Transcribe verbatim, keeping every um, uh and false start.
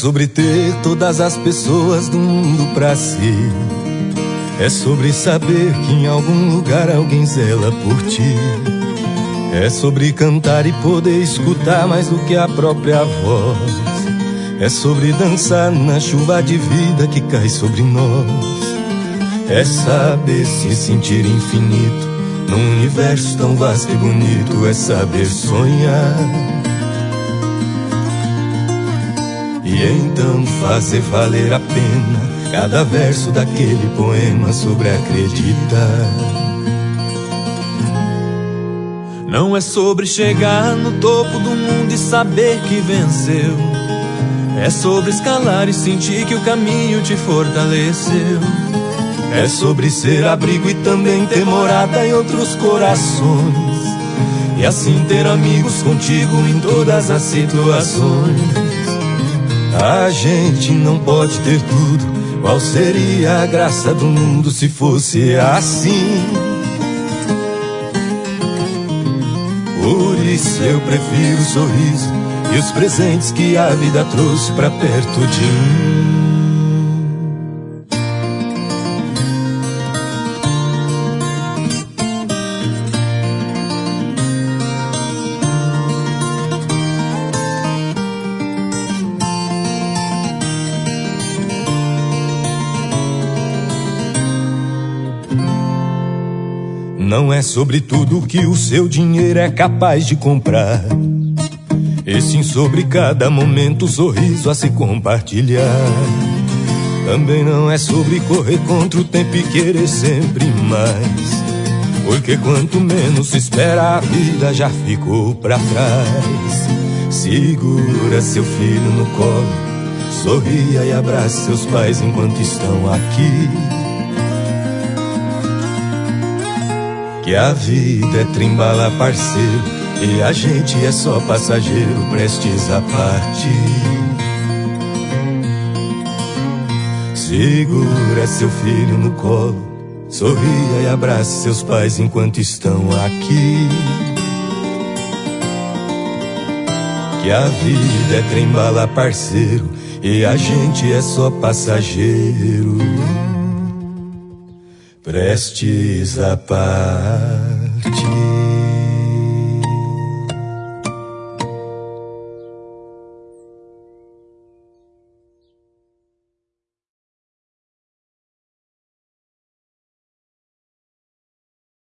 sobre ter todas as pessoas do mundo pra si. É sobre saber que em algum lugar alguém zela por ti. É sobre cantar e poder escutar mais do que a própria voz. É sobre dançar na chuva de vida que cai sobre nós. É saber se sentir infinito num universo tão vasto e bonito. É saber sonhar e então fazer valer a pena cada verso daquele poema sobre acreditar. Não é sobre chegar no topo do mundo e saber que venceu. É sobre escalar e sentir que o caminho te fortaleceu. É sobre ser abrigo e também ter morada em outros corações. E assim ter amigos contigo em todas as situações. A gente não pode ter tudo. Qual seria a graça do mundo se fosse assim? Por isso eu prefiro o sorriso e os presentes que a vida trouxe pra perto de mim. Não é sobre tudo que o seu dinheiro é capaz de comprar, e sim sobre cada momento, sorriso a se compartilhar. Também não é sobre correr contra o tempo e querer sempre mais, porque quanto menos se espera a vida já ficou pra trás. Segura seu filho no colo, sorria e abrace seus pais enquanto estão aqui. Que a vida é trembala, parceiro, e a gente é só passageiro, prestes a partir. Segura seu filho no colo, sorria e abrace seus pais enquanto estão aqui. Que a vida é trembala, parceiro, e a gente é só passageiro, prestes a partir.